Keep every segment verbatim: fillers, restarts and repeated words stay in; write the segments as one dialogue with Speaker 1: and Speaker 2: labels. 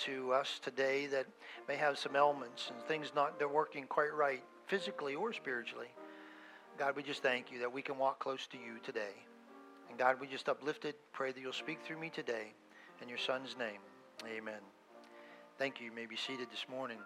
Speaker 1: to us today that may have some ailments and things not they're working quite right, physically or spiritually. God, we just thank you that we can walk close to you today. And God, we just uplift it, pray that you'll speak through me today. In your Son's name, amen. Thank you. You may be seated this morning.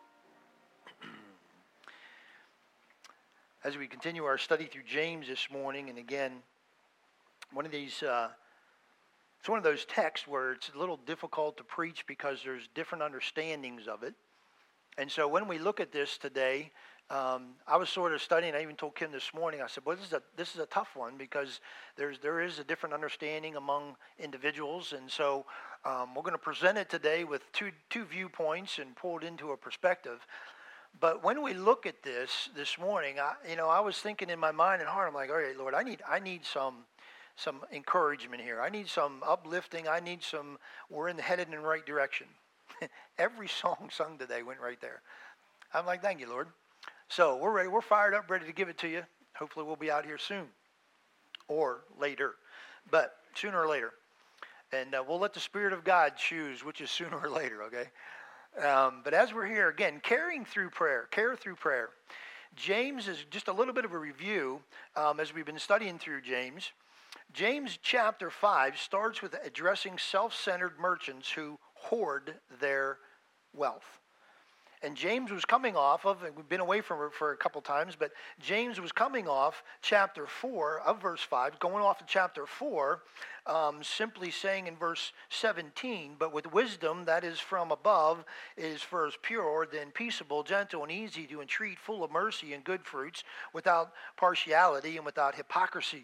Speaker 1: As we continue our study through James this morning, and again, one of these, uh, it's one of those texts where it's a little difficult to preach because there's different understandings of it. And so when we look at this today, um, I was sort of studying. I even told Kim this morning. I said, "Well, this is a this is a tough one because there's there is a different understanding among individuals." And so um, we're going to present it today with two two viewpoints and pull it into a perspective. But when we look at this this morning, I, you know, I was thinking in my mind and heart, I'm like, all right, Lord, I need I need some some encouragement here. I need some uplifting. I need some. We're in headed in the right direction. Every song sung today went right there. I'm like, thank you, Lord. So we're ready. We're fired up, ready to give it to you. Hopefully, we'll be out here soon, or later, but sooner or later. And uh, we'll let the Spirit of God choose which is sooner or later. Okay. Um, but as we're here again, caring through prayer, care through prayer. James is just a little bit of a review um, as we've been studying through James. James chapter five starts with addressing self-centered merchants who hoard their wealth. And James was coming off of, and we've been away from it for a couple times, but James was coming off chapter four of verse five, going off of chapter four, um, simply saying in verse seventeen, but with wisdom that is from above is first pure, then peaceable, gentle, and easy to entreat, full of mercy and good fruits, without partiality and without hypocrisy.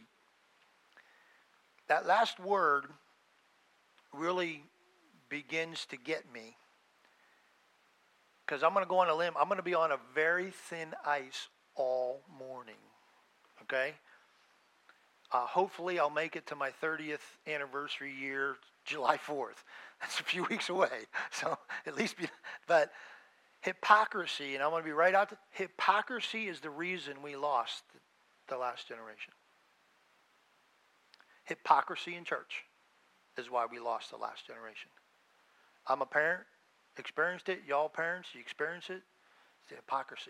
Speaker 1: That last word really begins to get me. Because I'm going to go on a limb. I'm going to be on a very thin ice all morning. Okay? Uh, hopefully I'll make it to my thirtieth anniversary year, July fourth. That's a few weeks away. So at least, be, but hypocrisy, and I'm going to be right out. To, hypocrisy is the reason we lost the, the last generation. Hypocrisy in church is why we lost the last generation. I'm a parent. Experienced it. Y'all parents, you experience it. It's the hypocrisy.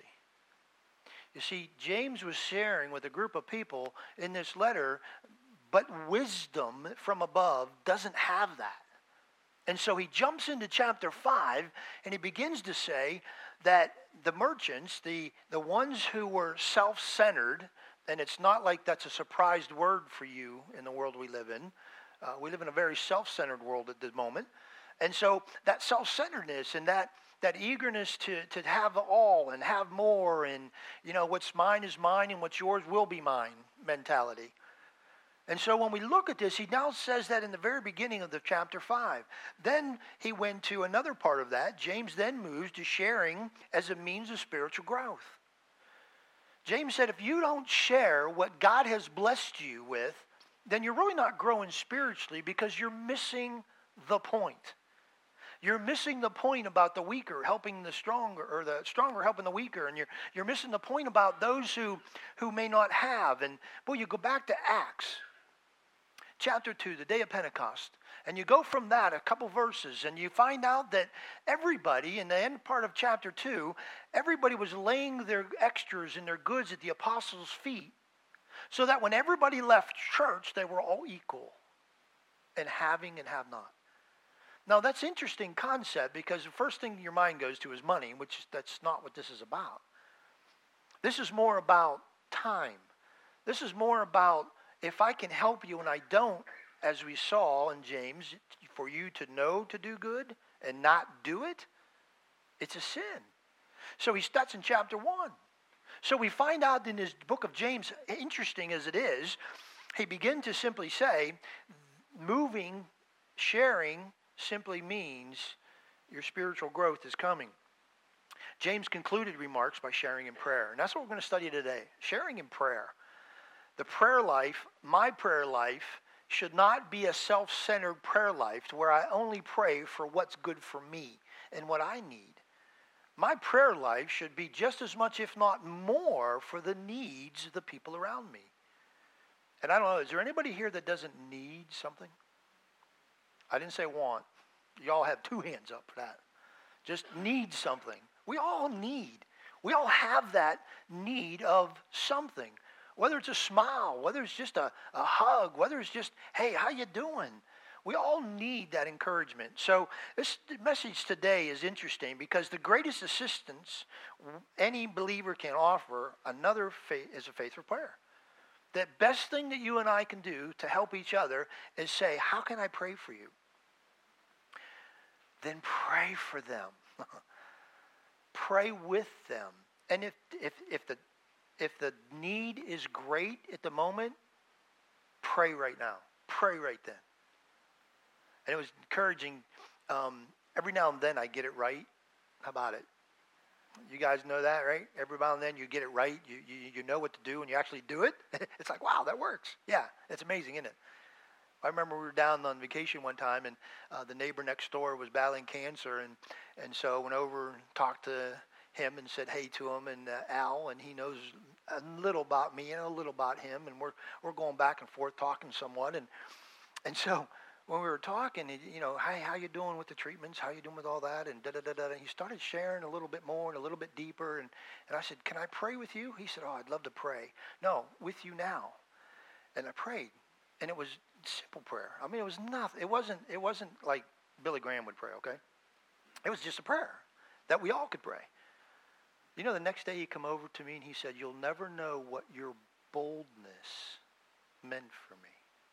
Speaker 1: You see, James was sharing with a group of people in this letter, but wisdom from above doesn't have that. And so he jumps into chapter five and he begins to say that the merchants, the, the ones who were self-centered, and it's not like that's a surprised word for you in the world we live in. Uh, we live in a very self-centered world at the moment. And so that self-centeredness and that, that eagerness to, to have all and have more and, you know, what's mine is mine and what's yours will be mine mentality. And so when we look at this, he now says that in the very beginning of the chapter five. Then he went to another part of that. James then moves to sharing as a means of spiritual growth. James said if you don't share what God has blessed you with, then you're really not growing spiritually because you're missing the point. You're missing the point about the weaker helping the stronger, or the stronger helping the weaker, and you're you're missing the point about those who, who may not have. And boy, you go back to Acts chapter two, the day of Pentecost, and you go from that a couple verses, and you find out that everybody, in the end part of chapter two, everybody was laying their extras and their goods at the apostles' feet, so that when everybody left church, they were all equal in having and have not. Now, that's an interesting concept because the first thing your mind goes to is money, which that's not what this is about. This is more about time. This is more about if I can help you and I don't, as we saw in James, for you to know to do good and not do it, it's a sin. So he starts in chapter one. So we find out in this book of James, interesting as it is, he begins to simply say, moving, sharing, simply means your spiritual growth is coming. James concluded remarks by sharing in prayer. And that's what we're going to study today. Sharing in prayer. The prayer life, my prayer life, should not be a self-centered prayer life where I only pray for what's good for me and what I need. My prayer life should be just as much, if not more, for the needs of the people around me. And I don't know, is there anybody here that doesn't need something? I didn't say want. Y'all have two hands up for that. Just need something. We all need. We all have that need of something. Whether it's a smile, whether it's just a, a hug, whether it's just, hey, how you doing? We all need that encouragement. So this message today is interesting because the greatest assistance any believer can offer another faith is a faithful prayer. The best thing that you and I can do to help each other is say, how can I pray for you? Then pray for them. Pray with them. And if if if the if the need is great at the moment, pray right now. Pray right then. And it was encouraging. Um, every now and then I get it right. How about it? You guys know that, right? Every now and then you get it right. You you, you know what to do and you actually do it. It's like, wow, that works. Yeah, it's amazing, isn't it? I remember we were down on vacation one time, and uh, the neighbor next door was battling cancer, and, and so I went over and talked to him and said hey to him, and uh, Al, and he knows a little about me and a little about him, and we're we're going back and forth talking somewhat, and and so when we were talking, he, you know, hey, how you doing with the treatments? How you doing with all that? And da da da da. And he started sharing a little bit more and a little bit deeper, and and I said, can I pray with you? He said, oh, I'd love to pray. No, with you now, and I prayed. And it was simple prayer. I mean, it was nothing. It wasn't. It wasn't like Billy Graham would pray. Okay, it was just a prayer that we all could pray. You know, the next day he come over to me and he said, "You'll never know what your boldness meant for me."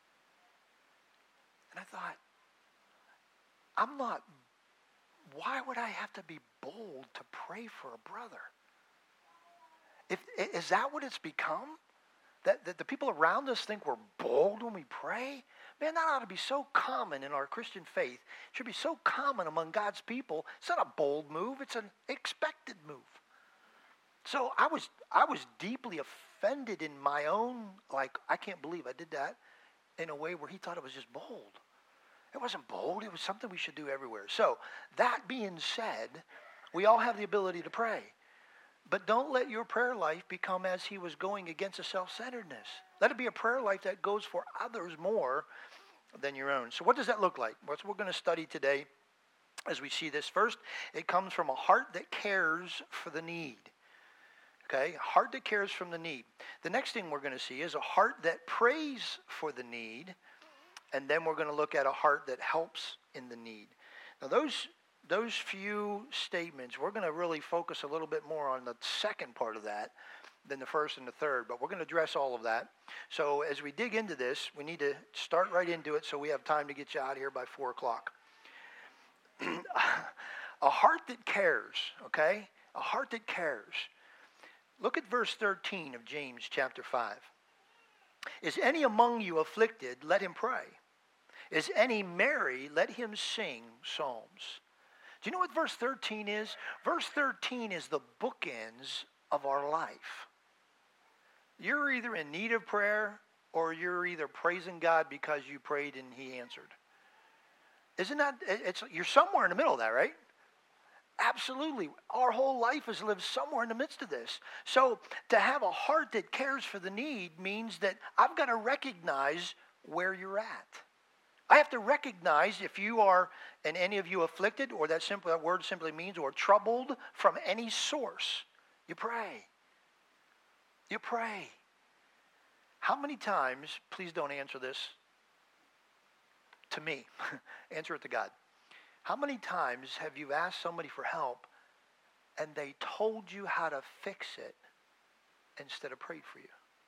Speaker 1: And I thought, I'm not. Why would I have to be bold to pray for a brother? If is that what it's become? That, that the people around us think we're bold when we pray? Man, that ought to be so common in our Christian faith. It should be so common among God's people. It's not a bold move. It's an expected move. So I was I was deeply offended in my own, like, I can't believe I did that, in a way where he thought it was just bold. It wasn't bold. It was something we should do everywhere. So that being said, we all have the ability to pray. But don't let your prayer life become as he was going against a self-centeredness. Let it be a prayer life that goes for others more than your own. So what does that look like? What we're going to study today as we see this. First, it comes from a heart that cares for the need. Okay, a heart that cares from the need. The next thing we're going to see is a heart that prays for the need. And then we're going to look at a heart that helps in the need. Now those Those few statements, we're going to really focus a little bit more on the second part of that than the first and the third, but we're going to address all of that. So as we dig into this, we need to start right into it so we have time to get you out of here by four o'clock. A heart that cares, okay? A heart that cares. Look at verse thirteen of James chapter five. Is any among you afflicted? Let him pray. Is any merry? Let him sing psalms. Do you know what verse thirteen is? Verse thirteen is the bookends of our life. You're either in need of prayer or you're either praising God because you prayed and he answered. Isn't that, it's, you're somewhere in the middle of that, right? Absolutely. Our whole life is lived somewhere in the midst of this. So to have a heart that cares for the need means that I've got to recognize where you're at. I have to recognize if you are, and any of you afflicted, or that simply that word simply means, or troubled from any source. You pray. You pray. How many times, please don't answer this to me, answer it to God. How many times have you asked somebody for help and they told you how to fix it instead of prayed for you?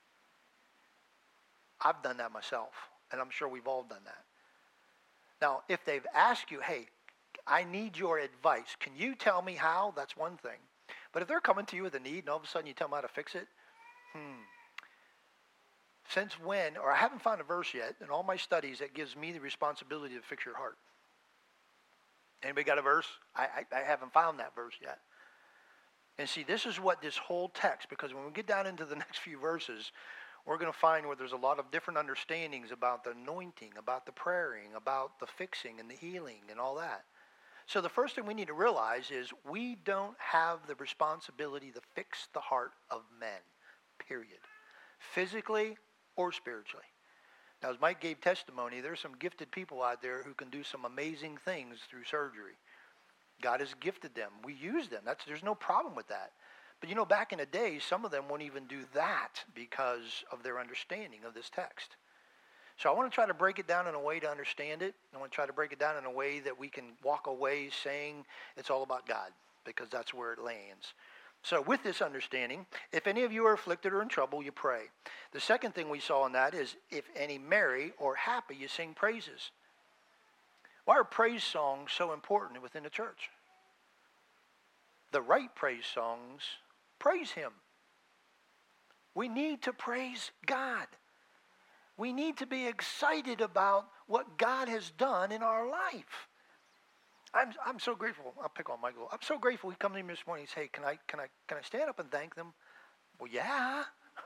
Speaker 1: I've done that myself, and I'm sure we've all done that. Now, if they've asked you, hey, I need your advice, can you tell me how? That's one thing. But if they're coming to you with a need and all of a sudden you tell them how to fix it, hmm. Since when, or I haven't found a verse yet in all my studies that gives me the responsibility to fix your heart. Anybody got a verse? I, I, I haven't found that verse yet. And see, this is what this whole text, because when we get down into the next few verses, we're going to find where there's a lot of different understandings about the anointing, about the praying, about the fixing and the healing and all that. So the first thing we need to realize is we don't have the responsibility to fix the heart of men, period. Physically or spiritually. Now, as Mike gave testimony, there's some gifted people out there who can do some amazing things through surgery. God has gifted them. We use them. That's, there's no problem with that. But you know, back in the day, some of them won't even do that because of their understanding of this text. So I want to try to break it down in a way to understand it. I want to try to break it down in a way that we can walk away saying it's all about God, because that's where it lands. So with this understanding, if any of you are afflicted or in trouble, you pray. The second thing we saw in that is, if any merry or happy, you sing praises. Why are praise songs so important within the church? The right praise songs praise Him. We need to praise God. We need to be excited about what God has done in our life. I'm I'm so grateful. I'll pick on Michael. I'm so grateful. He comes to me this morning. He says, "Hey, can I can I can I stand up and thank them?" Well, yeah.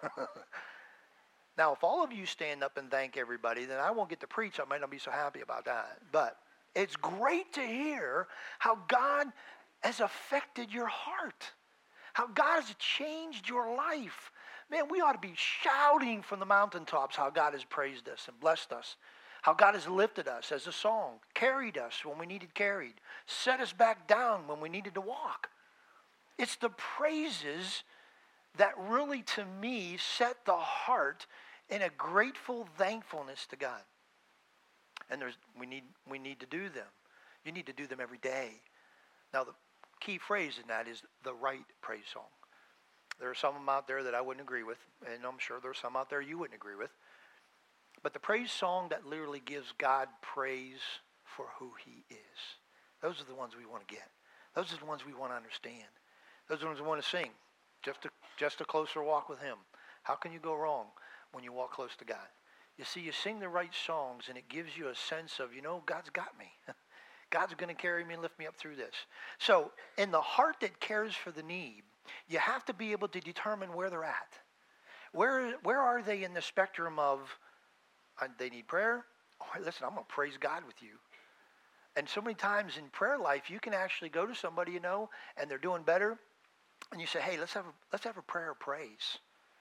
Speaker 1: Now, if all of you stand up and thank everybody, then I won't get to preach. I might not be so happy about that. But it's great to hear how God has affected your heart, how God has changed your life. Man, we ought to be shouting from the mountaintops how God has praised us and blessed us, how God has lifted us as a song, carried us when we needed carried, set us back down when we needed to walk. It's the praises that really, to me, set the heart in a grateful thankfulness to God. And there's we need we need to do them. You need to do them every day. Now, the key phrase in that is the right praise song. There are some of them out there that I wouldn't agree with, and I'm sure there are some out there you wouldn't agree with. But the praise song that literally gives God praise for who He is, those are the ones we want to get. Those are the ones we want to understand. Those are the ones we want to sing. Just a, just a closer walk with Him. How can you go wrong when you walk close to God? You see, you sing the right songs, and it gives you a sense of, you know, God's got me. God's going to carry me and lift me up through this. So in the heart that cares for the need, you have to be able to determine where they're at. Where, where are they in the spectrum of, uh, they need prayer? Oh, listen, I'm going to praise God with you. And so many times in prayer life, you can actually go to somebody you know, and they're doing better, and you say, hey, let's have a, let's have a prayer of praise.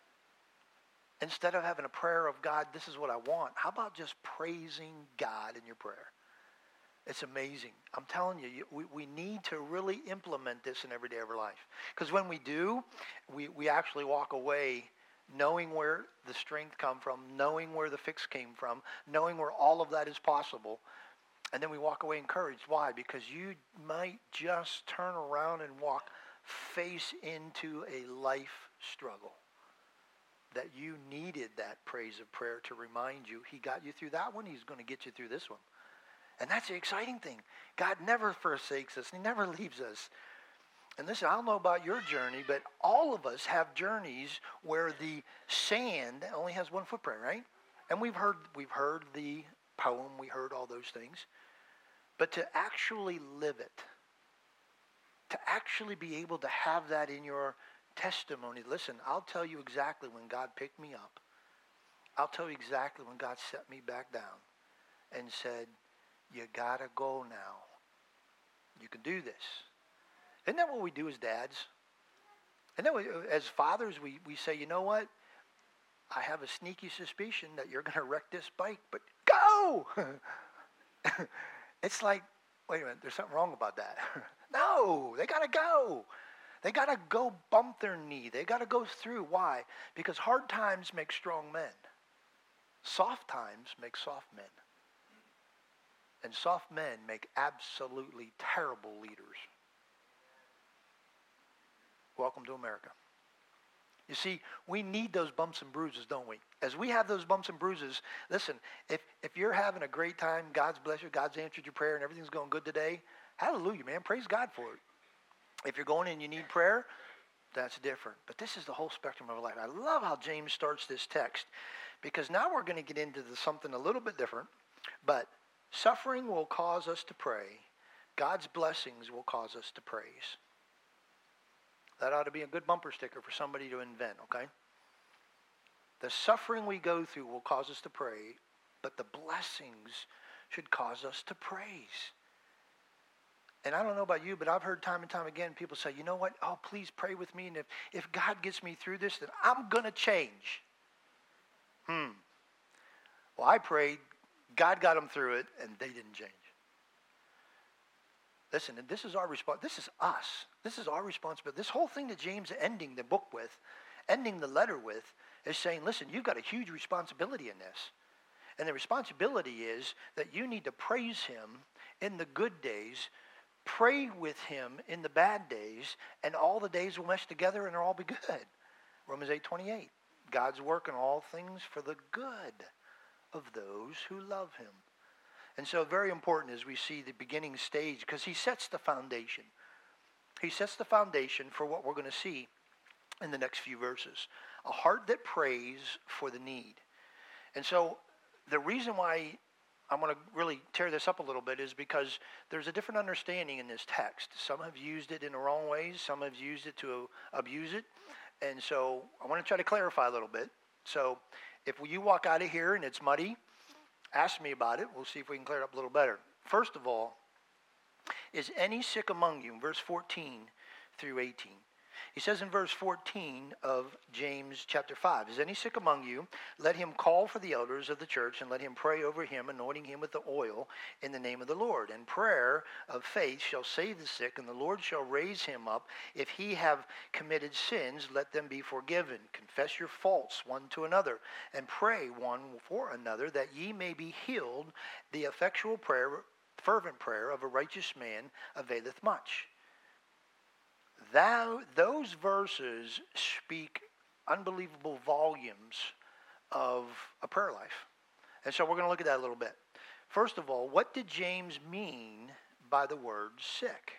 Speaker 1: Instead of having a prayer of, God, this is what I want, how about just praising God in your prayer? It's amazing. I'm telling you, we, we need to really implement this in every day of our life. Because when we do, we, we actually walk away knowing where the strength come from, knowing where the fix came from, knowing where all of that is possible. And then we walk away encouraged. Why? Because you might just turn around and walk face into a life struggle that you needed that praise of prayer to remind you He got you through that one, He's going to get you through this one. And that's the exciting thing. God never forsakes us. He never leaves us. And listen, I don't know about your journey, but all of us have journeys where the sand only has one footprint, right? And we've heard we've heard the poem, we heard all those things. But to actually live it, to actually be able to have that in your testimony, listen, I'll tell you exactly when God picked me up. I'll tell you exactly when God set me back down and said, you gotta go now. You can do this. Isn't that what we do as dads? And then we, as fathers, we, we say, you know what? I have a sneaky suspicion that you're gonna wreck this bike, but go! It's like, wait a minute, there's something wrong about that. No, they gotta go. They gotta go bump their knee. They gotta go through. Why? Because hard times make strong men. Soft times make soft men. And soft men make absolutely terrible leaders. Welcome to America. You see, we need those bumps and bruises, don't we? As we have those bumps and bruises, listen, if, if you're having a great time, God's blessed you, God's answered your prayer, and everything's going good today, hallelujah, man. Praise God for it. If you're going and you need prayer, that's different. But this is the whole spectrum of life. I love how James starts this text, because now we're going to get into the, something a little bit different, but suffering will cause us to pray. God's blessings will cause us to praise. That ought to be a good bumper sticker for somebody to invent, okay? The suffering we go through will cause us to pray, but the blessings should cause us to praise. And I don't know about you, but I've heard time and time again people say, you know what? Oh, please pray with me. And if, if God gets me through this, then I'm going to change. Hmm. Well, I prayed, God got them through it, and they didn't change. Listen, and this is our response. This is us. This is our responsibility. This whole thing that James ending the book with, ending the letter with, is saying, listen, you've got a huge responsibility in this. And the responsibility is that you need to praise him in the good days, pray with him in the bad days, and all the days will mesh together and they'll all be good. Romans eight twenty-eight. God's working all things for the good of those who love him. And so very important as we see the beginning stage, because he sets the foundation. He sets the foundation for what we're going to see in the next few verses. A heart that prays for the need. And so the reason why I'm going to really tear this up a little bit is because there's a different understanding in this text. Some have used it in the wrong ways. Some have used it to abuse it. And so I want to try to clarify a little bit. So if you walk out of here and it's muddy, ask me about it. We'll see if we can clear it up a little better. First of all, is any sick among you? Verse fourteen through eighteen. He says in verse fourteen of James chapter five, is any sick among you? Let him call for the elders of the church and let him pray over him, anointing him with the oil in the name of the Lord. And prayer of faith shall save the sick, and the Lord shall raise him up. If he have committed sins, let them be forgiven. Confess your faults one to another, and pray one for another, that ye may be healed. The effectual prayer, fervent prayer of a righteous man availeth much. That, those verses speak unbelievable volumes of a prayer life. And so we're going to look at that a little bit. First of all, what did James mean by the word sick?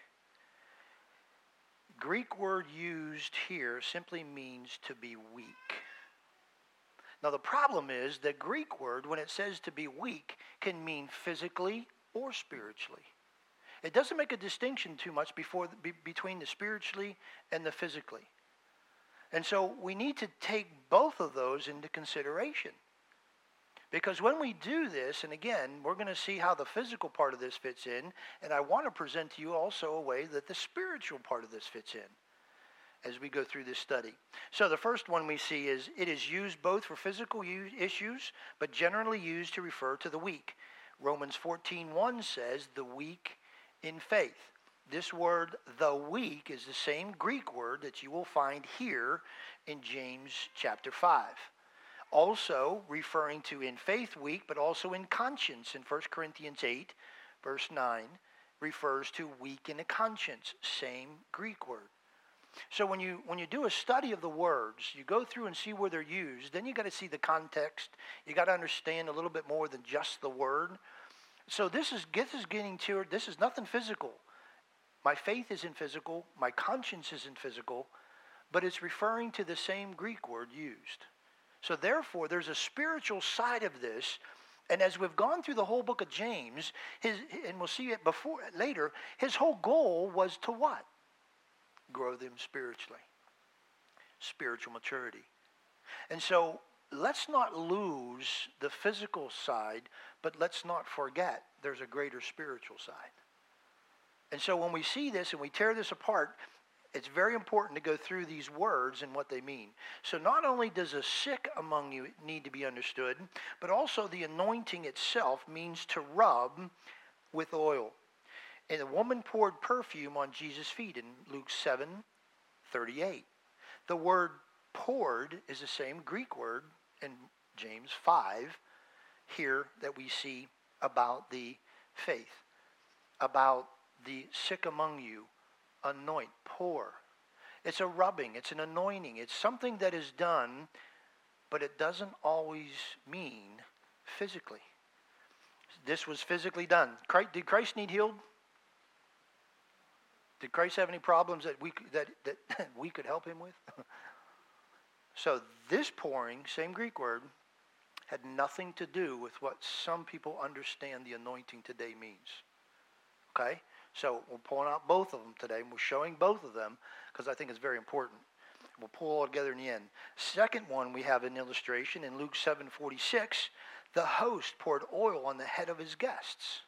Speaker 1: Greek word used here simply means to be weak. Now the problem is that Greek word, when it says to be weak, can mean physically or spiritually. It doesn't make a distinction too much before, be, between the spiritually and the physically. And so we need to take both of those into consideration. Because when we do this, and again, we're going to see how the physical part of this fits in, and I want to present to you also a way that the spiritual part of this fits in as we go through this study. So the first one we see is it is used both for physical issues, but generally used to refer to the weak. Romans fourteen one says the weak in faith. This word, the weak, is the same Greek word that you will find here in James chapter five. Also referring to in faith weak, but also in conscience in First Corinthians eight, verse nine, refers to weak in the conscience, same Greek word. So when you when you do a study of the words, you go through and see where they're used, then you got to see the context. You got to understand a little bit more than just the word. So this is, this is getting to, this is nothing physical. My faith isn't physical. My conscience isn't physical. But it's referring to the same Greek word used. So therefore, there's a spiritual side of this. And as we've gone through the whole book of James, his, and we'll see it before later, his whole goal was to what? Grow them spiritually. Spiritual maturity. And so let's not lose the physical side, but let's not forget there's a greater spiritual side. And so when we see this and we tear this apart, it's very important to go through these words and what they mean. So not only does a sick among you need to be understood, but also the anointing itself means to rub with oil. And the woman poured perfume on Jesus' feet in Luke seven thirty-eight. The word poured is the same Greek word in James five here that we see about the faith, about the sick among you, anoint, pour. It's a rubbing, it's an anointing, it's something that is done, but it doesn't always mean physically. This was physically done. Did Christ need healed? Did Christ have any problems that we that, that we could help him with? So this pouring, same Greek word, had nothing to do with what some people understand the anointing today means. Okay? So we're pulling out both of them today, and we're showing both of them because I think it's very important. We'll pull all together in the end. Second one, we have an illustration in Luke seven forty-six. The host poured oil on the head of his guests.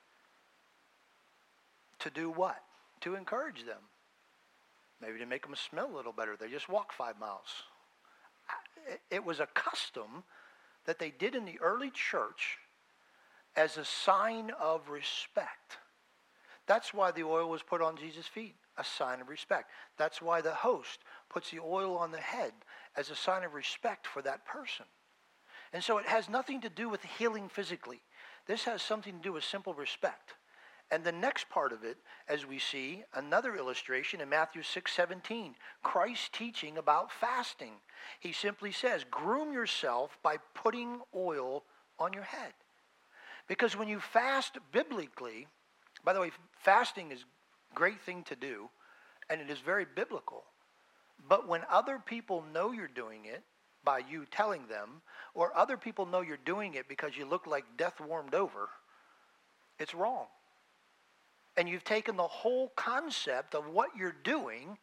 Speaker 1: To do what? To encourage them. Maybe to make them smell a little better. They just walked five miles. It was a custom that they did in the early church as a sign of respect. That's why the oil was put on Jesus' feet, a sign of respect. That's why the host puts the oil on the head as a sign of respect for that person. And so it has nothing to do with healing physically. This has something to do with simple respect. And the next part of it, as we see, another illustration in Matthew six seventeen, Christ teaching about fasting. He simply says, groom yourself by putting oil on your head. Because when you fast biblically, by the way, fasting is a great thing to do, and it is very biblical. But when other people know you're doing it by you telling them, or other people know you're doing it because you look like death warmed over, it's wrong. And you've taken the whole concept of what you're doing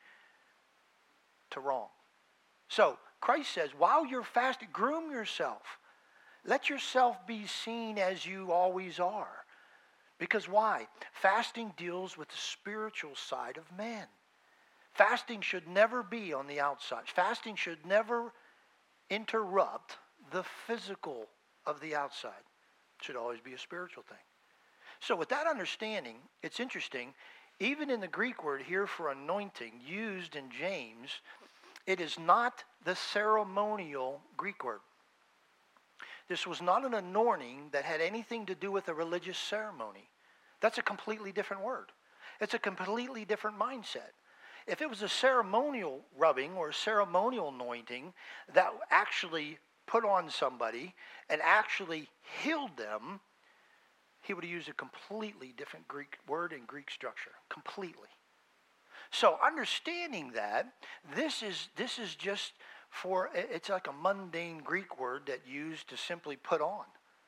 Speaker 1: to wrong. So Christ says, while you're fasting, groom yourself. Let yourself be seen as you always are. Because why? Fasting deals with the spiritual side of man. Fasting should never be on the outside. Fasting should never interrupt the physical of the outside. It should always be a spiritual thing. So with that understanding, it's interesting, even in the Greek word here for anointing used in James, it is not the ceremonial Greek word. This was not an anointing that had anything to do with a religious ceremony. That's a completely different word. It's a completely different mindset. If it was a ceremonial rubbing or a ceremonial anointing that actually put on somebody and actually healed them, he would have used a completely different Greek word and Greek structure. Completely. So understanding that, this is this is just for, it's like a mundane Greek word that used to simply put on.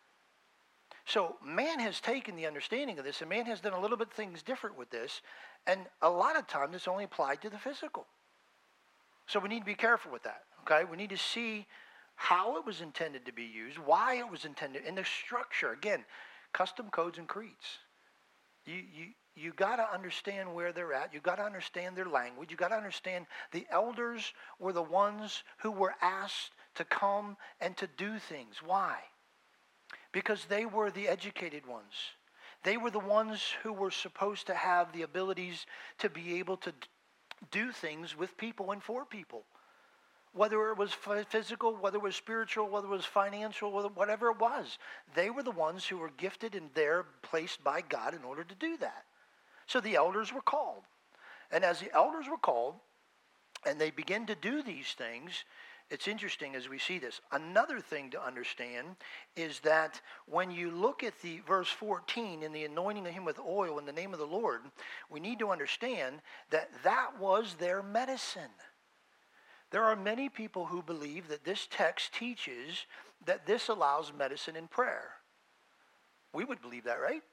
Speaker 1: So man has taken the understanding of this, and man has done a little bit things different with this, and a lot of times it's only applied to the physical. So we need to be careful with that, okay? We need to see how it was intended to be used, why it was intended, and the structure. Again, custom codes and creeds. You you you got to understand where they're at. You got to understand their language. You got to understand the elders were the ones who were asked to come and to do things. Why? Because they were the educated ones. They were the ones who were supposed to have the abilities to be able to do things with people and for people. Whether it was physical, whether it was spiritual, whether it was financial, whatever it was. They were the ones who were gifted and there placed by God in order to do that. So the elders were called. And as the elders were called, and they begin to do these things, it's interesting as we see this. Another thing to understand is that when you look at the verse fourteen in the anointing of him with oil in the name of the Lord, we need to understand that that was their medicine. There are many people who believe that this text teaches that this allows medicine in prayer. We would believe that, right?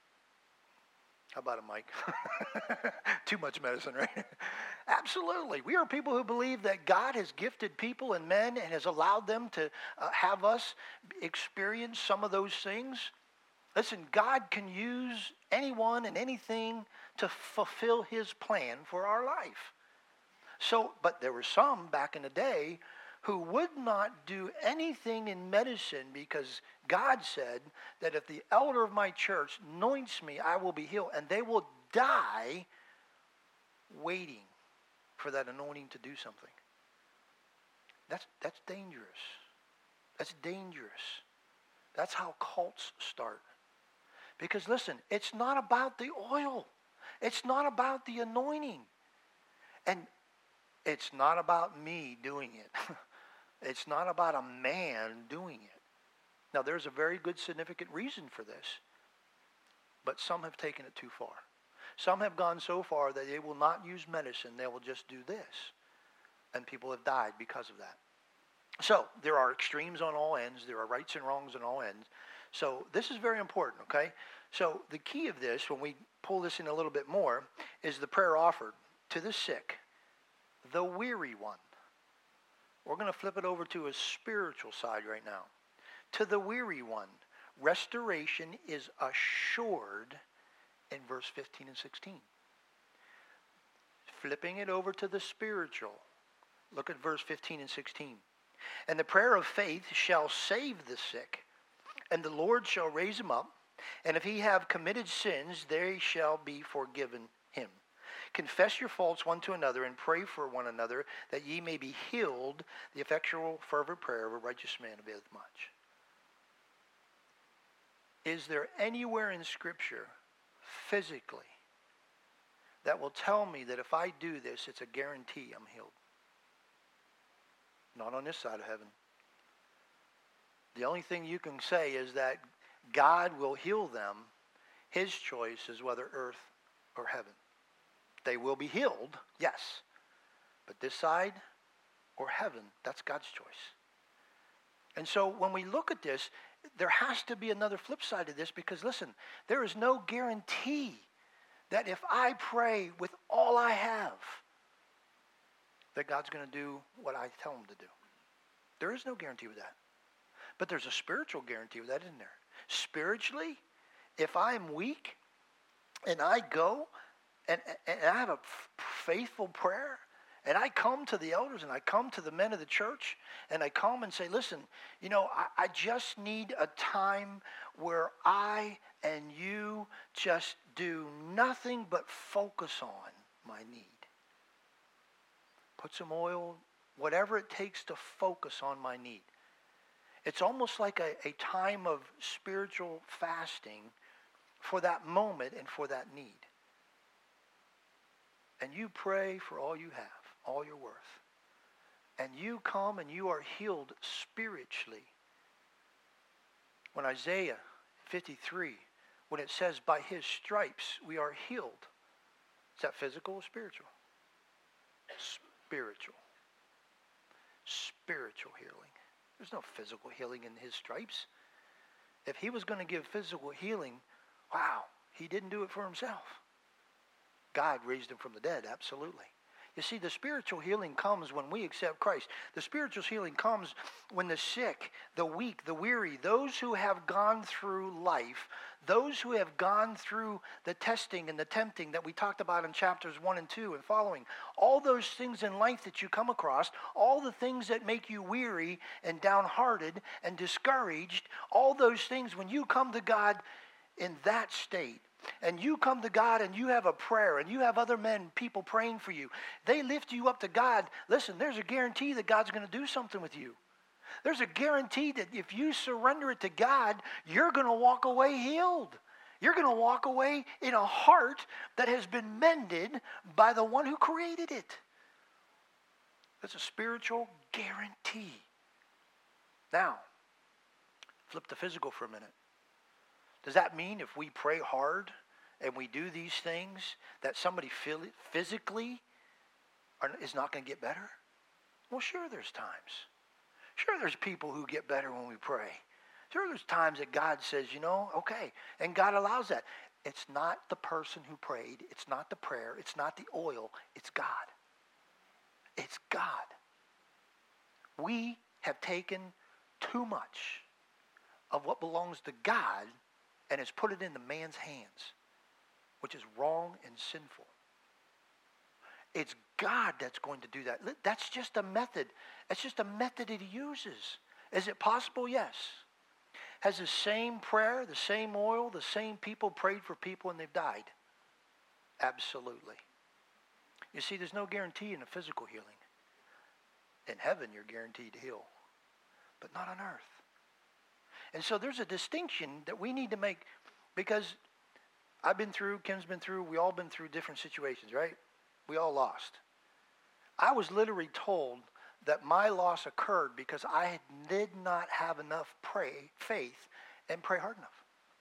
Speaker 1: How about it, Mike? Too much medicine, right? Absolutely. We are people who believe that God has gifted people and men and has allowed them to uh, have us experience some of those things. Listen, God can use anyone and anything to fulfill his plan for our life. So, but there were some back in the day who would not do anything in medicine because God said that if the elder of my church anoints me, I will be healed. And they will die waiting for that anointing to do something. That's, that's dangerous. That's dangerous. That's how cults start. Because listen, it's not about the oil. It's not about the anointing. And it's not about me doing it. It's not about a man doing it. Now, there's a very good significant reason for this, but some have taken it too far. Some have gone so far that they will not use medicine. They will just do this. And people have died because of that. So, there are extremes on all ends. There are rights and wrongs on all ends. So, this is very important, okay? So, the key of this, when we pull this in a little bit more, is the prayer offered to the sick, the weary one. We're going to flip it over to a spiritual side right now. To the weary one, restoration is assured in verse fifteen and sixteen. Flipping it over to the spiritual, look at verse fifteen and sixteen. And the prayer of faith shall save the sick, and the Lord shall raise him up. And if he have committed sins, they shall be forgiven him. Confess your faults one to another, and pray for one another, that ye may be healed. The effectual fervent prayer of a righteous man availeth much. Is there anywhere in Scripture, physically, that will tell me that if I do this, it's a guarantee I'm healed? Not on this side of heaven. The only thing you can say is that God will heal them. His choice is whether earth or heaven. They will be healed, yes. But this side or heaven, that's God's choice. And so when we look at this, there has to be another flip side to this, because listen, there is no guarantee that if I pray with all I have, that God's going to do what I tell him to do. There is no guarantee with that. But there's a spiritual guarantee with that, isn't there? Spiritually, if I'm weak and I go and, and I have a faithful prayer, and I come to the elders and I come to the men of the church and I come and say, listen, you know, I, I just need a time where I and you just do nothing but focus on my need. Put some oil, whatever it takes to focus on my need. It's almost like a, a time of spiritual fasting for that moment and for that need. And you pray for all you have, all you're worth. And you come and you are healed spiritually. When Isaiah fifty-three, when it says, by his stripes we are healed, is that physical or spiritual? Spiritual. Spiritual healing. There's no physical healing in his stripes. If he was going to give physical healing, wow, he didn't do it for himself. God raised him from the dead, absolutely. You see, the spiritual healing comes when we accept Christ. The spiritual healing comes when the sick, the weak, the weary, those who have gone through life, those who have gone through the testing and the tempting that we talked about in chapters one and two and following, all those things in life that you come across, all the things that make you weary and downhearted and discouraged, all those things, when you come to God in that state, and you come to God and you have a prayer and you have other men, people praying for you, they lift you up to God. Listen, there's a guarantee that God's going to do something with you. There's a guarantee that if you surrender it to God, you're going to walk away healed. You're going to walk away in a heart that has been mended by the one who created it. That's a spiritual guarantee. Now, flip the physical for a minute. Does that mean if we pray hard and we do these things that somebody physically are, is not going to get better? Well, sure there's times. Sure there's people who get better when we pray. Sure there's times that God says, you know, okay, and God allows that. It's not the person who prayed. It's not the prayer. It's not the oil. It's God. It's God. We have taken too much of what belongs to God and has put it into man's hands, which is wrong and sinful. It's God that's going to do that. That's just a method. That's just a method that he uses. Is it possible? Yes. Has the same prayer, the same oil, the same people prayed for people and they've died? Absolutely. You see, there's no guarantee in a physical healing. In heaven, you're guaranteed to heal, but not on earth. And so there's a distinction that we need to make, because I've been through, Kim's been through, we all been through different situations, right? We all lost. I was literally told that my loss occurred because I did not have enough pray, faith and pray hard enough.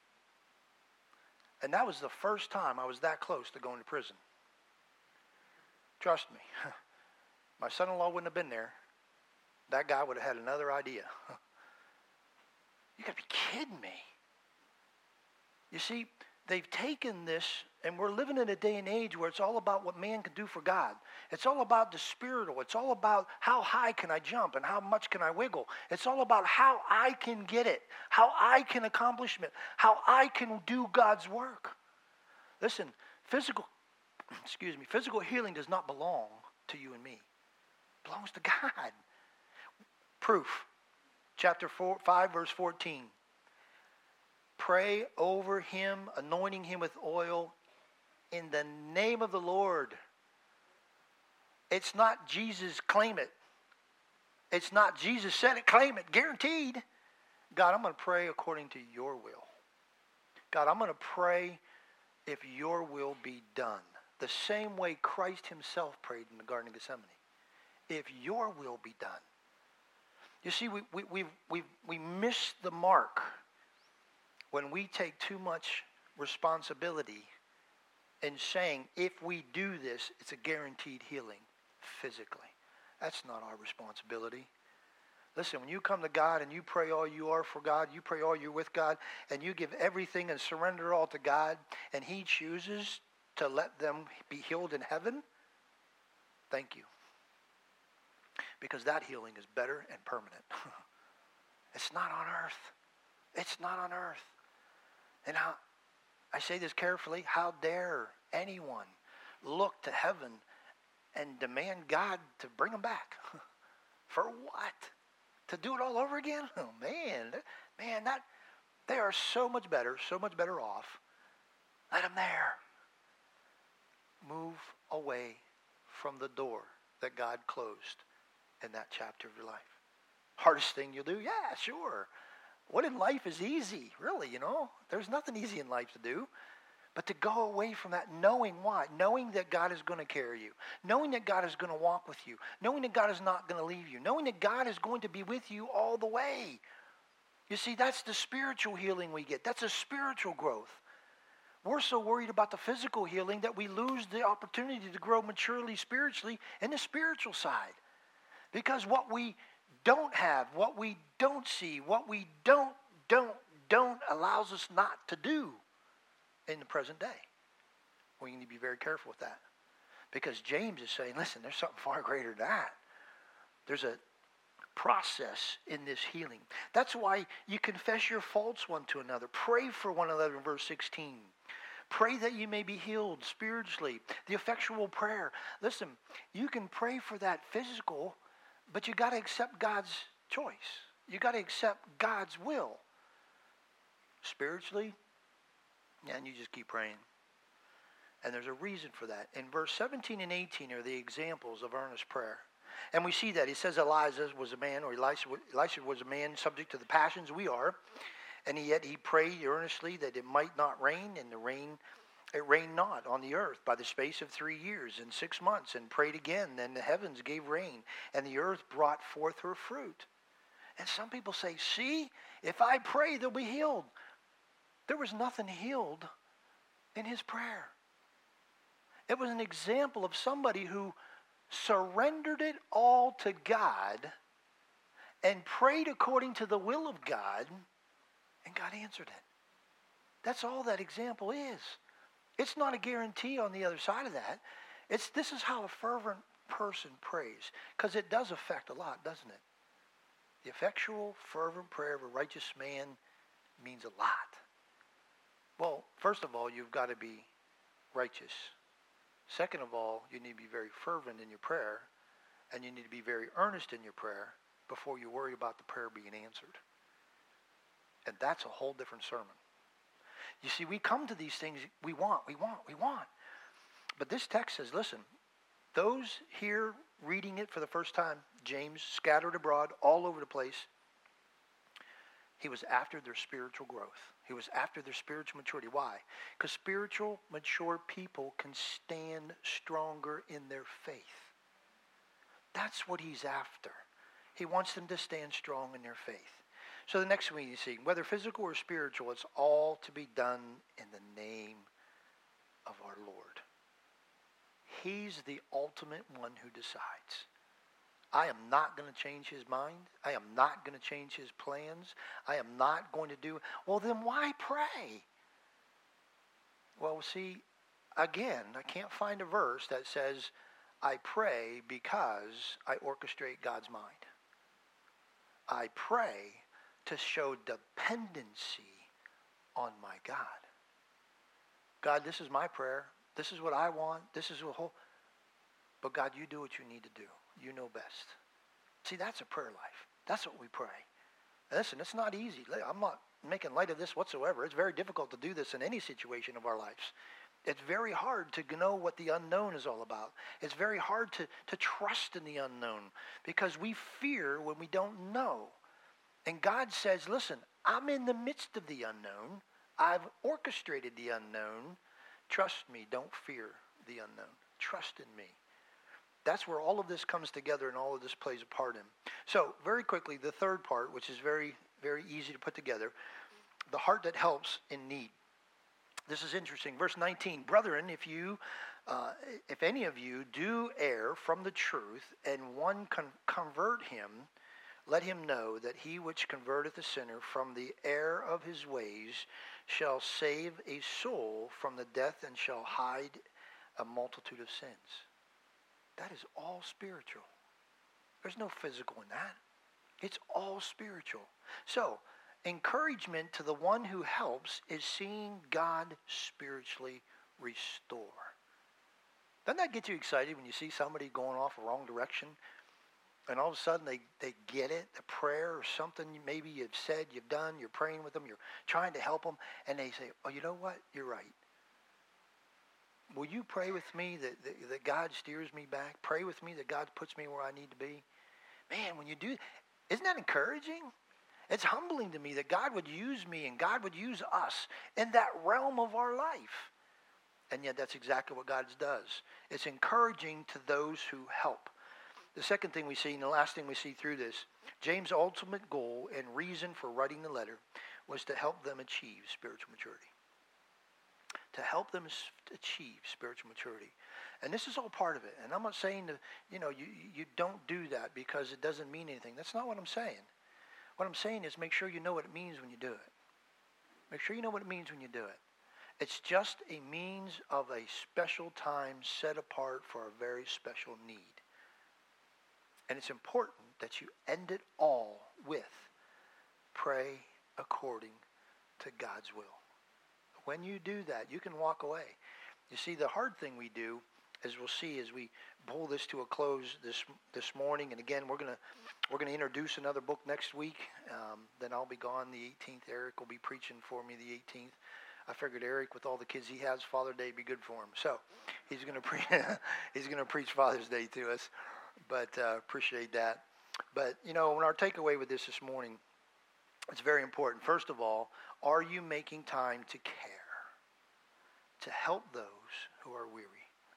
Speaker 1: And that was the first time I was that close to going to prison. Trust me, my son-in-law wouldn't have been there. That guy would have had another idea. You got to be kidding me. You see, they've taken this, and we're living in a day and age where it's all about what man can do for God. It's all about the spiritual. It's all about how high can I jump and how much can I wiggle. It's all about how I can get it, how I can accomplish it, how I can do God's work. Listen, physical, excuse me, physical healing does not belong to you and me. It belongs to God. Proof. Chapter four, five, verse fourteen. Pray over him, anointing him with oil in the name of the Lord. It's not Jesus, claim it. It's not Jesus said it, claim it, guaranteed. God, I'm going to pray according to your will. God, I'm going to pray if your will be done. The same way Christ himself prayed in the Garden of Gethsemane. If your will be done. You see, we, we, we, we, we miss the mark when we take too much responsibility in saying, if we do this, it's a guaranteed healing physically. That's not our responsibility. Listen, when you come to God and you pray all you are for God, you pray all you're with God, and you give everything and surrender all to God, and he chooses to let them be healed in heaven, thank you. Because that healing is better and permanent. It's not on earth. It's not on earth. And how, I say this carefully, how dare anyone look to heaven and demand God to bring them back? For what? To do it all over again? Oh, man. Man, that, they are so much better, so much better off. Let them there. Move away from the door that God closed in that chapter of your life. Hardest thing you'll do? Yeah, sure. What in life is easy? Really, you know? There's nothing easy in life to do. But to go away from that, knowing why? Knowing that God is going to carry you. Knowing that God is going to walk with you. Knowing that God is not going to leave you. Knowing that God is going to be with you all the way. You see, that's the spiritual healing we get. That's a spiritual growth. We're so worried about the physical healing that we lose the opportunity to grow maturely spiritually in the spiritual side. Because what we don't have, what we don't see, what we don't, don't, don't allows us not to do in the present day. We need to be very careful with that. Because James is saying, listen, there's something far greater than that. There's a process in this healing. That's why you confess your faults one to another. Pray for one another in verse sixteen. Pray that you may be healed spiritually. The effectual prayer. Listen, you can pray for that physical, but you got to accept God's choice. You got to accept God's will. Spiritually, and you just keep praying. And there's a reason for that. In verse seventeen and eighteen are the examples of earnest prayer. And we see that. He says Elijah was a man, or Elisha, Elisha was a man subject to the passions we are. And yet he prayed earnestly that it might not rain, and the rain, it rained not on the earth by the space of three years and six months, and prayed again. Then the heavens gave rain, and the earth brought forth her fruit. And some people say, see, if I pray, they'll be healed. There was nothing healed in his prayer. It was an example of somebody who surrendered it all to God and prayed according to the will of God, and God answered it. That's all that example is. It's not a guarantee on the other side of that. It's this is how a fervent person prays, because it does affect a lot, doesn't it? The effectual, fervent prayer of a righteous man means a lot. Well, first of all, you've got to be righteous. Second of all, you need to be very fervent in your prayer, and you need to be very earnest in your prayer before you worry about the prayer being answered. And that's a whole different sermon. You see, we come to these things, we want, we want, we want. But this text says, listen, those here reading it for the first time, James, scattered abroad all over the place, he was after their spiritual growth. He was after their spiritual maturity. Why? Because spiritual, mature people can stand stronger in their faith. That's what he's after. He wants them to stand strong in their faith. So the next one you see, whether physical or spiritual, it's all to be done in the name of our Lord. He's the ultimate one who decides. I am not going to change his mind. I am not going to change his plans. I am not going to do... Well, then why pray? Well, see, again, I can't find a verse that says, I pray because I orchestrate God's mind. I pray to show dependency on my God. God, this is my prayer. This is what I want. This is what whole... But God, you do what you need to do. You know best. See, that's a prayer life. That's what we pray. Listen, it's not easy. I'm not making light of this whatsoever. It's very difficult to do this in any situation of our lives. It's very hard to know what the unknown is all about. It's very hard to, to trust in the unknown because we fear when we don't know. And God says, listen, I'm in the midst of the unknown. I've orchestrated the unknown. Trust me. Don't fear the unknown. Trust in me. That's where all of this comes together and all of this plays a part in. So very quickly, the third part, which is very, very easy to put together, the heart that helps in need. This is interesting. Verse nineteen, brethren, if you, uh, if any of you do err from the truth, and one con- convert him, let him know that he which converteth a sinner from the error of his ways shall save a soul from the death and shall hide a multitude of sins. That is all spiritual. There's no physical in that. It's all spiritual. So, encouragement to the one who helps is seeing God spiritually restore. Doesn't that get you excited when you see somebody going off a wrong direction and all of a sudden they, they get it, a prayer or something maybe you've said, you've done, you're praying with them, you're trying to help them, and they say, oh, you know what? You're right. Will you pray with me that, that, that God steers me back? Pray with me that God puts me where I need to be? Man, when you do, isn't that encouraging? It's humbling to me that God would use me and God would use us in that realm of our life. And yet that's exactly what God does. It's encouraging to those who help. The second thing we see, and the last thing we see through this, James' ultimate goal and reason for writing the letter was to help them achieve spiritual maturity. To help them achieve spiritual maturity. And this is all part of it. And I'm not saying that, you know, you, you don't do that because it doesn't mean anything. That's not what I'm saying. What I'm saying is make sure you know what it means when you do it. Make sure you know what it means when you do it. It's just a means of a special time set apart for a very special need. And it's important that you end it all with pray according to God's will. When you do that, you can walk away. You see, the hard thing we do, as we'll see as we pull this to a close this this morning, and again, we're gonna we're gonna introduce another book next week. Um, then I'll be gone the eighteenth. Eric will be preaching for me the eighteenth. I figured Eric, with all the kids he has, Father's Day would be good for him. So he's gonna pre- he's gonna preach Father's Day to us. But uh, appreciate that. But you know, when our takeaway with this this morning, it's very important. First of all, are you making time to care, to help those who are weary?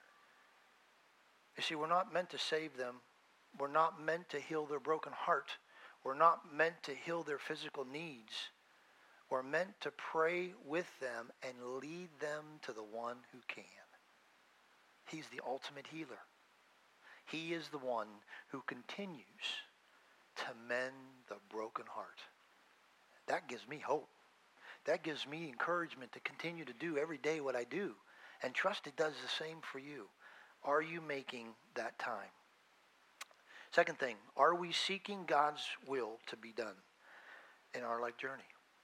Speaker 1: You see, we're not meant to save them. We're not meant to heal their broken heart. We're not meant to heal their physical needs. We're meant to pray with them and lead them to the one who can. He's the ultimate healer. He is the one who continues to mend the broken heart. That gives me hope. That gives me encouragement to continue to do every day what I do. And trust it does the same for you. Are you making that time? Second thing, are we seeking God's will to be done in our life journey?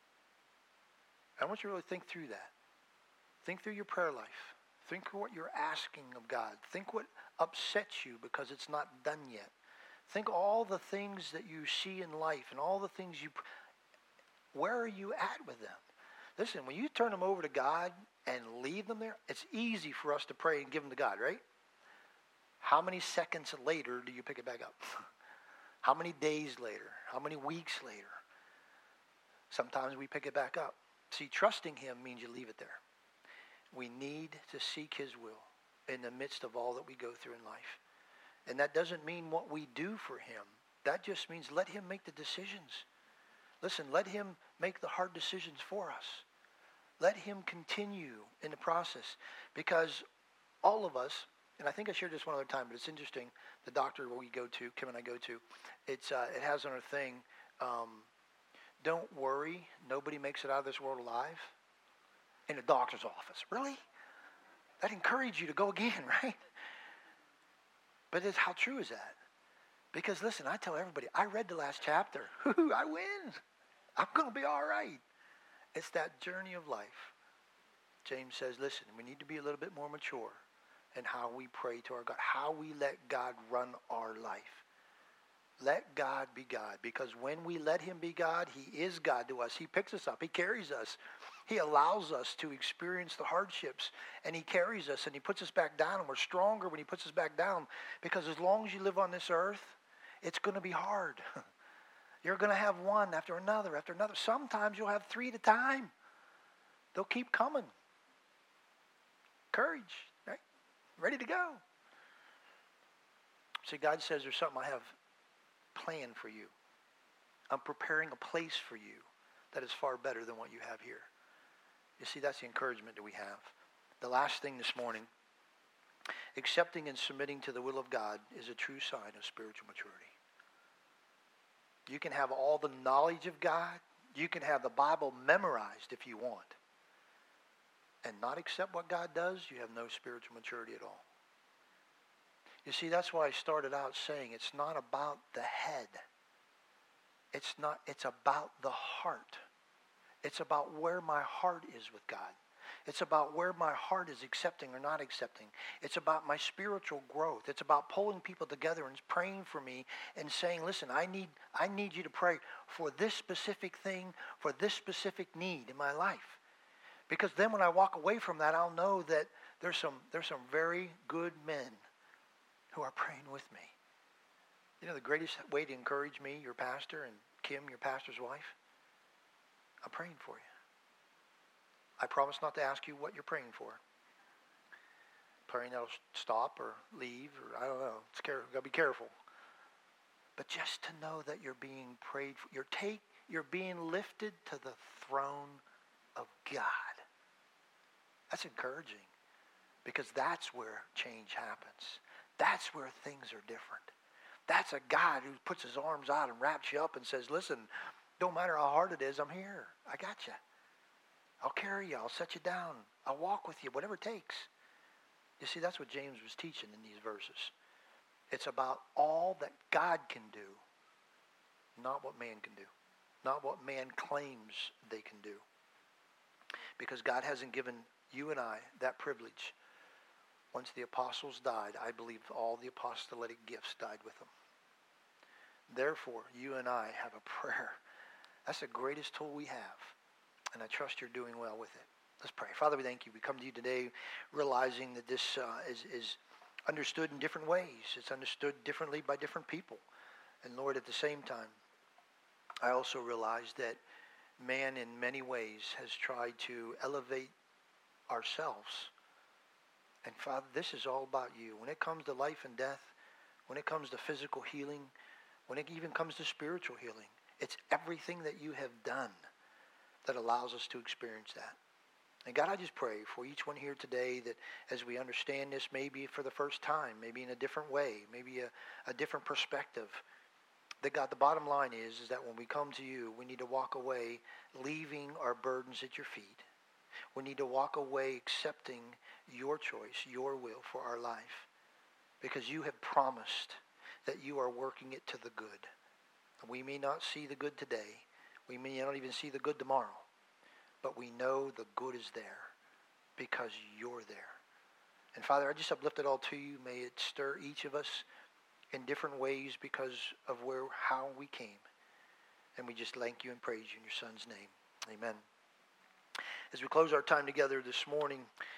Speaker 1: I want you to really think through that. Think through your prayer life. Think through what you're asking of God. Think what upsets you because it's not done yet. Think all the things that you see in life and all the things you... Where are you at with them? Listen, when you turn them over to God and leave them there, it's easy for us to pray and give them to God, right? How many seconds later do you pick it back up? How many days later? How many weeks later? Sometimes we pick it back up. See, trusting him means you leave it there. We need to seek his will in the midst of all that we go through in life. And that doesn't mean what we do for him. That just means let him make the decisions. Listen, let him make the hard decisions for us. Let him continue in the process. Because all of us, and I think I shared this one other time, but it's interesting, the doctor we go to, Kim and I go to, it's uh, it has on a thing, um, don't worry, nobody makes it out of this world alive. In a doctor's office. Really? That encouraged you to go again, right? But it's, how true is that? Because listen, I tell everybody, I read the last chapter. I win. I'm going to be all right. It's that journey of life. James says, listen, we need to be a little bit more mature in how we pray to our God, how we let God run our life. Let God be God, because when we let him be God, he is God to us. He picks us up. He carries us. He allows us to experience the hardships, and he carries us, and he puts us back down, and we're stronger when he puts us back down, because as long as you live on this earth, it's going to be hard. You're going to have one after another after another. Sometimes you'll have three at a time. They'll keep coming. Courage, right? Ready to go. See, God says there's something I have planned for you. I'm preparing a place for you that is far better than what you have here. You see, that's the encouragement that we have. The last thing this morning, accepting and submitting to the will of God is a true sign of spiritual maturity. You can have all the knowledge of God. You can have the Bible memorized if you want. And not accept what God does, you have no spiritual maturity at all. You see, that's why I started out saying it's not about the head. It's not, it's about the heart. It's about where my heart is with God. It's about where my heart is accepting or not accepting. It's about my spiritual growth. It's about pulling people together and praying for me and saying, listen, I need, I need you to pray for this specific thing, for this specific need in my life. Because then when I walk away from that, I'll know that there's some, there's some very good men who are praying with me. You know the greatest way to encourage me, your pastor, and Kim, your pastor's wife? I'm praying for you. I promise not to ask you what you're praying for. Praying that'll stop or leave, or I don't know. It's care, you gotta be careful. But just to know that you're being prayed for, you're take, you're being lifted to the throne of God. That's encouraging, because that's where change happens. That's where things are different. That's a God who puts his arms out and wraps you up and says, listen, don't matter how hard it is, I'm here. I got you. I'll carry you. I'll set you down. I'll walk with you, whatever it takes. You see, that's what James was teaching in these verses. It's about all that God can do, not what man can do, not what man claims they can do. Because God hasn't given you and I that privilege. Once the apostles died, I believe all the apostolic gifts died with them. Therefore, you and I have a prayer. That's the greatest tool we have. And I trust you're doing well with it. Let's pray. Father, we thank you. We come to you today realizing that this uh, is, is understood in different ways. It's understood differently by different people. And Lord, at the same time, I also realize that man in many ways has tried to elevate ourselves. And Father, this is all about you. When it comes to life and death, when it comes to physical healing, when it even comes to spiritual healing, it's everything that you have done that allows us to experience that. And God, I just pray for each one here today that as we understand this, maybe for the first time, maybe in a different way, maybe a, a different perspective, that God, the bottom line is, is that when we come to you, we need to walk away leaving our burdens at your feet. We need to walk away accepting your choice, your will for our life, because you have promised that you are working it to the good. We may not see the good today. We may not even see the good tomorrow, but we know the good is there because you're there. And Father, I just uplift it all to you. May it stir each of us in different ways because of where, how we came. And we just thank you and praise you in your Son's name. Amen. As we close our time together this morning,